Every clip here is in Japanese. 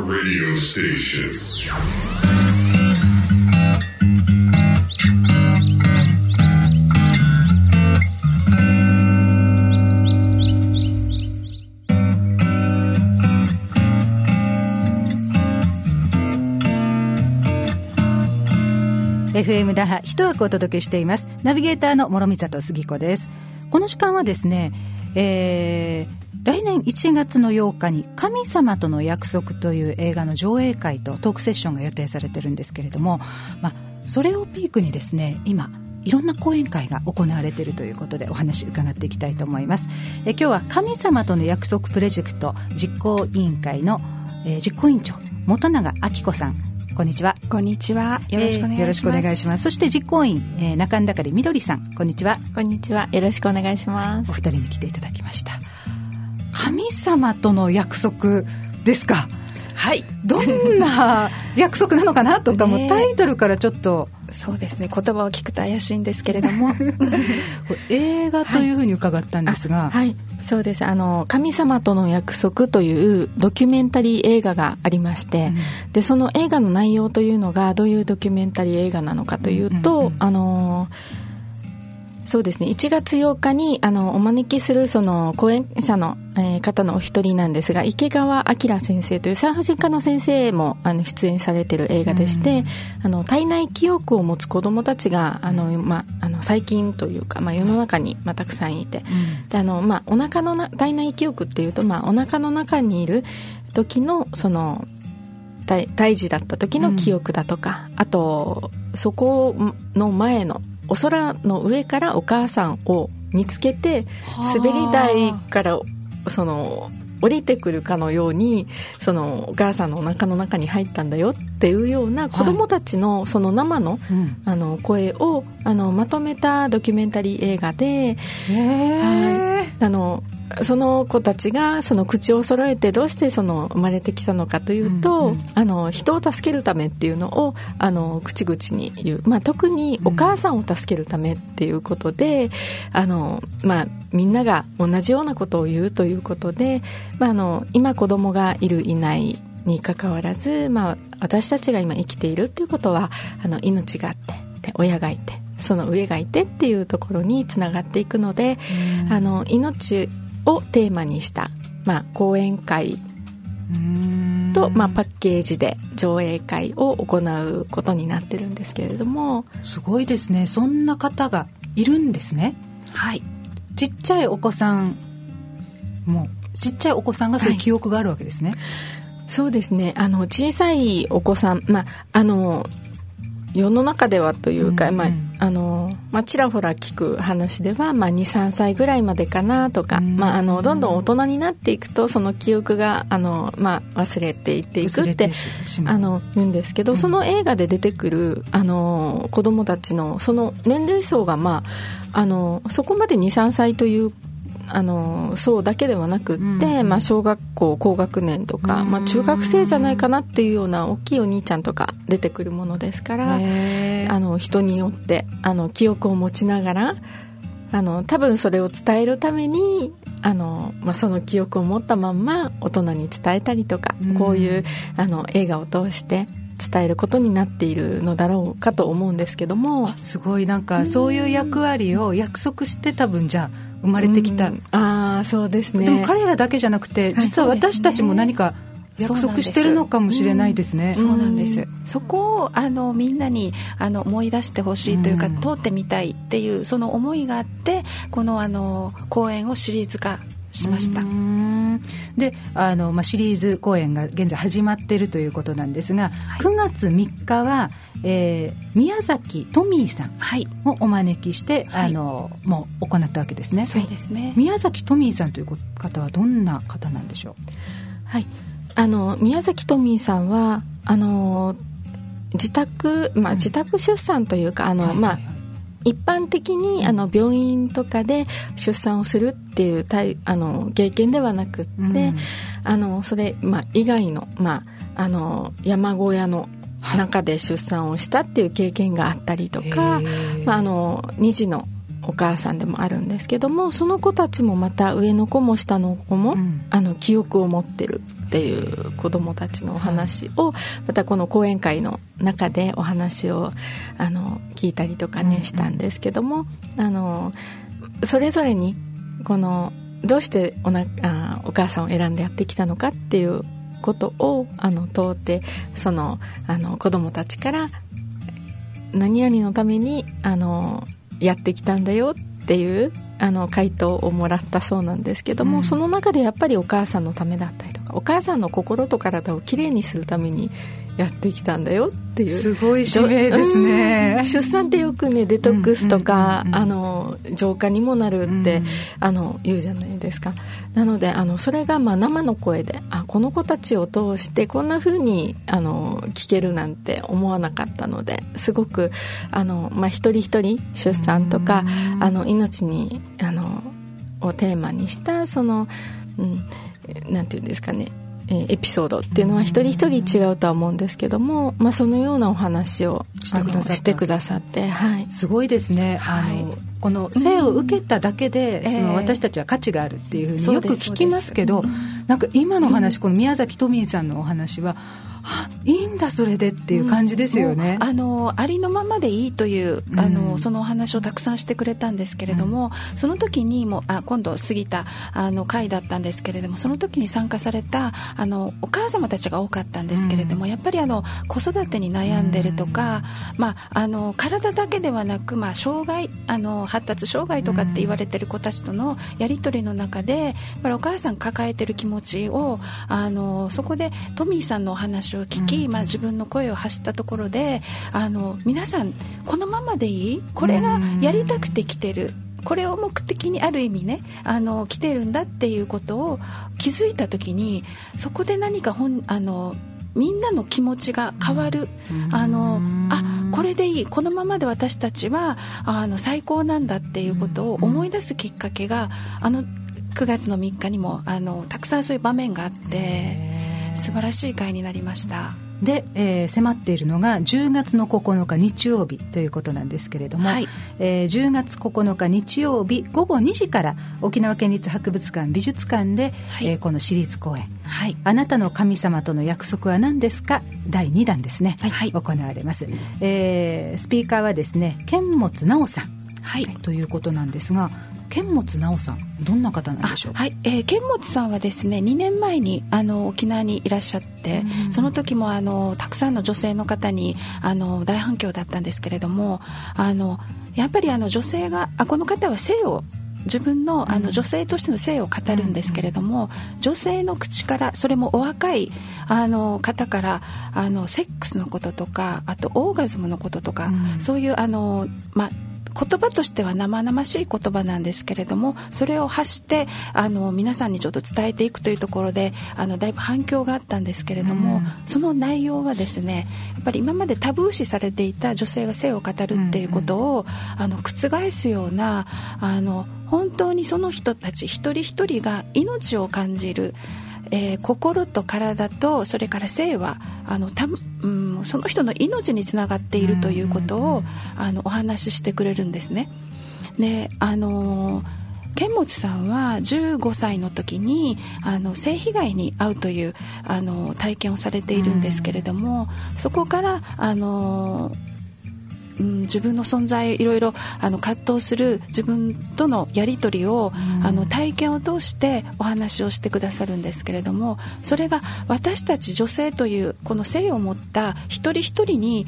radio station. FM 那覇一枠お届けしています。ナビゲーターの諸見里杉子です。この時間はですね、来年1月の8日に神様との約束という映画の上映会とトークセッションが予定されてるんですけれども、それをピークにですね、今いろんな講演会が行われているということでお話伺っていきたいと思います。今日は神様との約束プロジェクト実行委員会の、実行委員長本永明子さん、こんにちは。 こんにちは。よろしくお願いします。 よろしくお願いします。そして実行委員、中田りみどりさん、こんにちは。 こんにちは。よろしくお願いします。 お二人に来ていただきました。神様との約束ですか。 はい。 どんな約束なのかなとかもタイトルからちょっとそうですね、言葉を聞くと怪しいんですけれども映画というふうに伺ったんですが、 はい、そうです。神様との約束というドキュメンタリー映画がありまして、でその映画の内容というのがどういうドキュメンタリー映画なのかというと、そうですね、1月8日にお招きするその講演者の、方のお一人なんですが、池川明先生という産婦人科の先生も出演されている映画でして、体内記憶を持つ子どもたちが最近というか、世の中に、たくさんいて、でお腹の体内記憶っていうと、お腹の中にいる時のその胎児だった時の記憶だとか、あとそこの前のお空の上からお母さんを見つけて、滑り台から降りてくるかのようにそのお母さんのお腹の中に入ったんだよっていうような子どもたちのその生の、声をまとめたドキュメンタリー映画で、その子たちがその口を揃えてどうしてその生まれてきたのかというと、人を助けるためっていうのを口々に言う、特にお母さんを助けるためっていうことで、みんなが同じようなことを言うということで、今子供がいるいないにかかわらず、私たちが今生きているっていうことは命があって、で親がいてその上がいてっていうところにつながっていくので、命をテーマにした、講演会と、パッケージで上映会を行うことになってるんですけれども。 すごいですね。そんな方がいるんですね。 はい。 ちっちゃいお子さんがそういう記憶があるわけですね。 そうですね。小さいお子さん、世の中ではというか、ちらほら聞く話では、2、3歳ぐらいまでかなとか、どんどん大人になっていくとその記憶が忘れていっていくって言うんですけど、その映画で出てくる子どもたちのその年齢層が、そこまで2、3歳というそうだけではなくって、小学校高学年とか、中学生じゃないかなっていうような大きいお兄ちゃんとか出てくるものですから、人によって記憶を持ちながら多分それを伝えるためにその記憶を持ったまんま大人に伝えたりとか、こういう映画を通して伝えることになっているのだろうかと思うんですけども、 すごいそういう役割を約束して多分じゃあ生まれてきた、 そうですね。 でも彼らだけじゃなくて、実は私たちも何か約束してるのかもしれないですね。 そうなんです。そこをみんなに思い出してほしいというか、通ってみたいっていうその思いがあって、この講演をシリーズ化しました。 でシリーズ公演が現在始まっているということなんですが、9月3日は、宮崎トミーさんをお招きして、もう行ったわけですね。 そうですね。 宮崎トミーさんという方はどんな方なんでしょう。 はい、宮崎トミーさんは自宅出産というか一般的に病院とかで出産をするっていう経験ではなくって、それ、以外の、山小屋の中で出産をしたっていう経験があったりとか、2児のお母さんでもあるんですけども、その子たちもまた上の子も下の子も、記憶を持ってる。 っていう子どもたちのお話をまたこの講演会の中でお話を聞いたりとかねしたんですけども、それぞれにこのどうしてお母さんを選んでやってきたのかっていうことを問うて、その子どもたちから何々のためにやってきたんだよっていう回答をもらったそうなんですけども、その中でやっぱりお母さんのためだったりとか、お母さんの心と体をきれいにするためにやってきたんだよっていう、 すごい使命ですね。 出産ってよくねデトックスとか、浄化にもなるって言うじゃないですか。なのでそれが生の声でこの子たちを通してこんな風に聞けるなんて思わなかったので、すごく一人一人出産とか命にをテーマにしたその、なんていうんですかね、エピソードっていうのは一人一人違うとは思うんですけども、そのようなお話をしてくださって、はい、 すごいですね。この生を受けただけで、その私たちは価値があるっていうふうによく聞きますけど、なんか今の話、この宮崎トミーさんのお話はいいんだそれでっていう感じですよね。 ありのままでいいというそのお話をたくさんしてくれたんですけれども、その時にも今度過ぎた回だったんですけれども、その時に参加されたお母様たちが多かったんですけれども、やっぱり子育てに悩んでるとか、体だけではなく、障害発達障害とかって言われてる子たちとのやり取りの中で、やっぱりお母さん抱えてる気持ちをそこでトミーさんのお話を聞き、自分の声を発したところで皆さんこのままでいい、これがやりたくて来てる、これを目的にある意味ね来てるんだっていうことを気づいた時に、そこで何かみんなの気持ちが変わる、これでいい、このままで私たちは最高なんだっていうことを思い出すきっかけが9月の3日にもたくさんそういう場面があって、素晴らしい会になりました。 で、迫っているのが10月の9日日曜日ということなんですけれども、10月9日日曜日午後2時から沖縄県立博物館美術館で、このシリーズ公演、あなたの神様との約束は何ですか第2弾ですね、行われます。スピーカーはですね剣持直さん、ということなんですが、剣持直さんどんな方なんでしょうか。 剣持さんはですね2年前に沖縄にいらっしゃって、その時もたくさんの女性の方に大反響だったんですけれども、やっぱり女性がこの方は性を自分の女性としての性を語るんですけれども、女性の口から、それもお若い方からセックスのこととか、あとオーガズムのこととか、そういう言葉としては生々しい言葉なんですけれども、それを発して皆さんにちょっと伝えていくというところでだいぶ反響があったんですけれども、その内容はですね、やっぱり今までタブー視されていた女性が性を語るっていうことを覆すような本当にその人たち一人一人が命を感じる、心と体とそれから性はその人の命につながっているということをお話ししてくれるんですね。で剣持さんは15歳の時に性被害に遭うという体験をされているんですけれども、そこから自分の存在いろいろ葛藤する自分とのやり取りを体験を通してお話をしてくださるんですけれども、それが私たち女性というこの性を持った一人一人に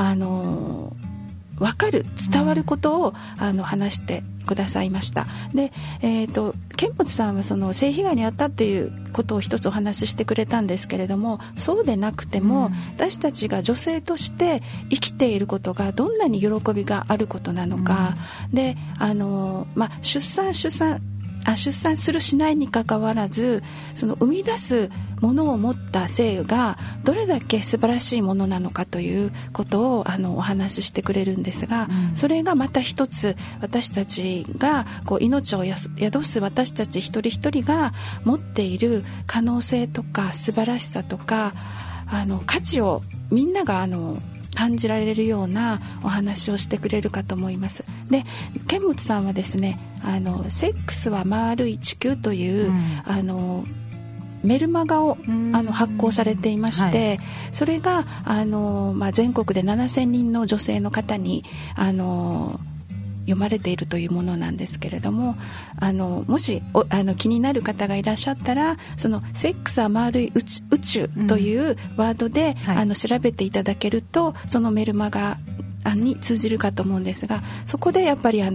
分かる、伝わることを話してくださいました。で、剣持さんはその性被害に遭ったということを一つお話ししてくれたんですけれども、そうでなくても、私たちが女性として生きていることがどんなに喜びがあることなのか、で出産するしないにかかわらず、その生み出すものを持った性がどれだけ素晴らしいものなのかということをお話ししてくれるんですが、それがまた一つ私たちが命を宿す私たち一人一人が持っている可能性とか素晴らしさとか価値をみんなが感じられるようなお話をしてくれるかと思います。で、剣持さんはですねセックスは丸い地球という、 メルマガを発行されていまして、はい、それが全国で7000人の女性の方に読まれているというものなんですけれども、もし気になる方がいらっしゃったら、そのセックスは丸い宇宙というワードで、はい、調べていただけるとそのメルマガに通じるかと思うんですが、そこでやっぱりこ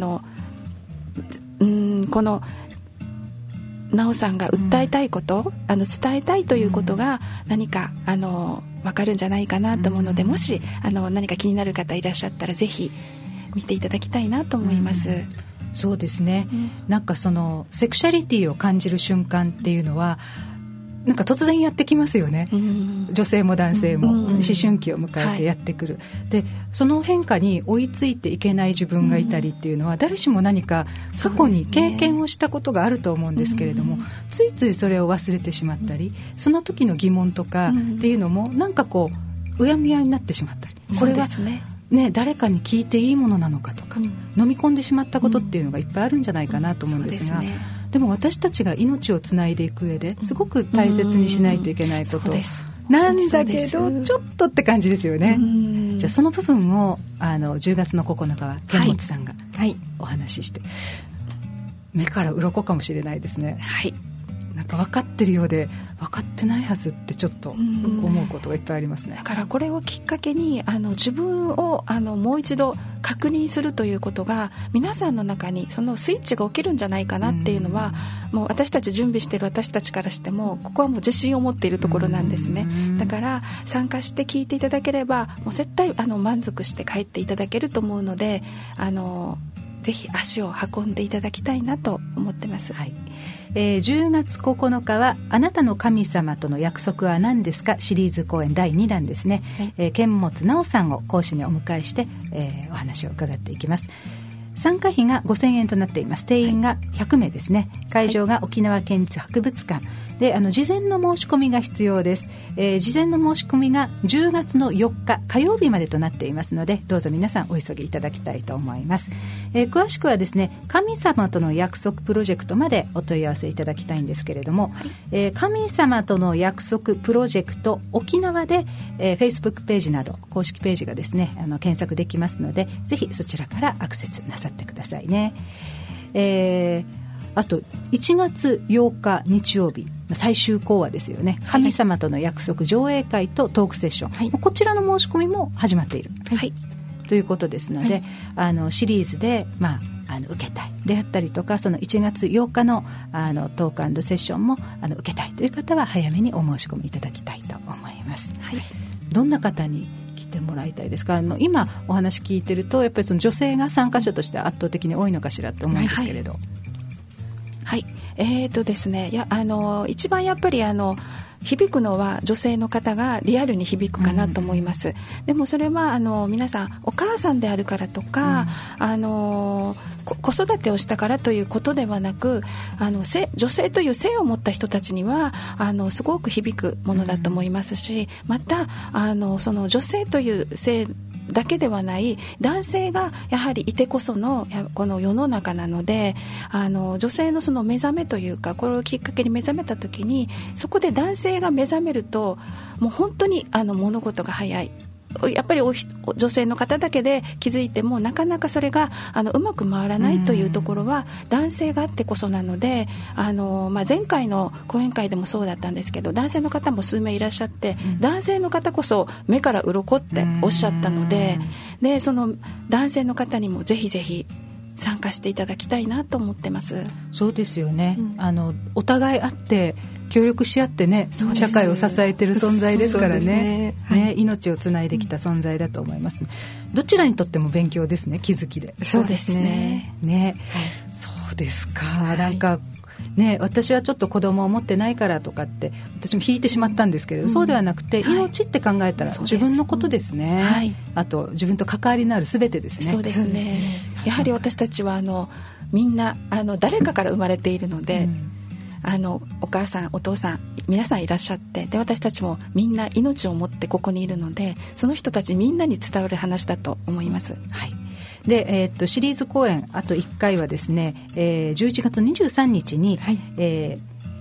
のなおさんが訴えたいこと、伝えたいということが何か分かるんじゃないかなと思うので、もし何か気になる方いらっしゃったらぜひ見ていただきたいなと思います。 そうですね、なんかそのセクシャリティを感じる瞬間っていうのはなんか突然やってきますよね、女性も男性も思春期を迎えてやってくる、でその変化に追いついていけない自分がいたりっていうのは、誰しも何か過去に経験をしたことがあると思うんですけれども、ついついそれを忘れてしまったり、その時の疑問とかっていうのもなんかこううやむやになってしまったり、これはね、誰かに聞いていいものなのかとか、飲み込んでしまったことっていうのがいっぱいあるんじゃないかなと思うんですが、でも私たちが命をつないでいく上ですごく大切にしないといけないことなんだけど、ちょっとって感じですよね。じゃあその部分を10月の9日は剣持さんがお話しして、目から鱗かもしれないですね。はい、なんか分かってるようで分かってないはずってちょっと思うことがいっぱいありますね。 だからこれをきっかけに自分をもう一度確認するということが皆さんの中にそのスイッチが起きるんじゃないかなっていうのは、もう私たち準備している私たちからしてもここはもう自信を持っているところなんですね。だから参加して聞いていただければもう絶対満足して帰っていただけると思うので、ぜひ足を運んでいただきたいなと思ってます。 はい、10月9日はあなたの神様との約束は何ですかシリーズ公演第2弾ですね。剣持直さんを講師にお迎えして、お話を伺っていきます。参加費が5000円となっています。定員が100名ですね。会場が沖縄県立博物館で、事前の申し込みが必要です。事前の申し込みが10月の4日火曜日までとなっていますので、どうぞ皆さんお急ぎいただきたいと思います。詳しくはですね、神様との約束プロジェクトまでお問い合わせいただきたいんですけれども、神様との約束プロジェクト沖縄で、Facebook ページなど公式ページがですね検索できますので、ぜひそちらからアクセスなさってくださいね。あと1月8日日曜日最終講話ですよね、はい、神様との約束上映会とトークセッション、はい、こちらの申し込みも始まっている、はい、ということですので、はい、シリーズで、受けたいであったりとか、その1月8日の、トーク&セッションも受けたいという方は早めにお申し込みいただきたいと思います、はい、どんな方に来てもらいたいですか？今お話聞いてるとやっぱりその女性が参加者として圧倒的に多いのかしらと思うんですけれど、 はい、ですね、一番やっぱり響くのは女性の方がリアルに響くかなと思います、でもそれは皆さんお母さんであるからとか、子育てをしたからということではなく、女性という性を持った人たちにはすごく響くものだと思いますし、またその女性という性だけではない男性がやはりいてこそのこの世の中なので、女性のその目覚めというか、これをきっかけに目覚めた時にそこで男性が目覚めるともう本当に物事が早い。やっぱり女性の方だけで気づいてもなかなかそれがうまく回らないというところは男性があってこそなので、前回の講演会でもそうだったんですけど、男性の方も数名いらっしゃって、男性の方こそ目から鱗っておっしゃったので、その男性の方にもぜひぜひ参加していただきたいなと思ってます。 そうですよね、お互いあって協力し合ってね、社会を支えている存在ですからね、命をつないできた存在だと思います、どちらにとっても勉強ですね、気づきで。 そうですね、 そうですか、なんかね、私はちょっと子供を持ってないからとかって私も引いてしまったんですけれど、そうではなくて、命って考えたら自分のことですね、あと自分と関わりのある全てですね。 そうですね、やはり私たちはみんな誰かから生まれているので、お母さんお父さん皆さんいらっしゃって、で私たちもみんな命を持ってここにいるので、その人たちみんなに伝わる話だと思います。 はい。で、シリーズ公演あと1回はですね、11月23日に、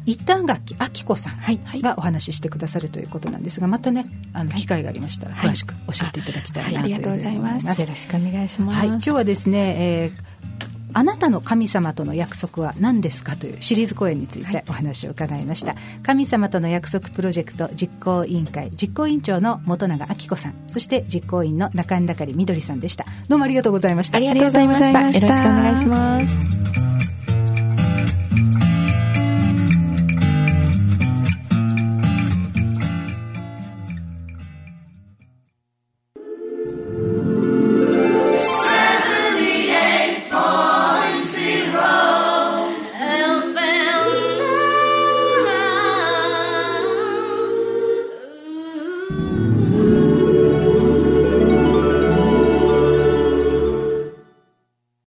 板垣明子さんがお話ししてくださるということなんですが、またね機会がありましたら詳しく教えていただきたいなというふうに思います。 ありがとうございます。 よろしくお願いします。 今日はですね、あなたの神様との約束は何ですかというシリーズ講演についてお話を伺いました、神様との約束プロジェクト実行委員会実行委員長の本永明子さん、そして実行委員の中根みどりさんでした。どうもありがとうございました。 ありがとうございました。よろしくお願いします。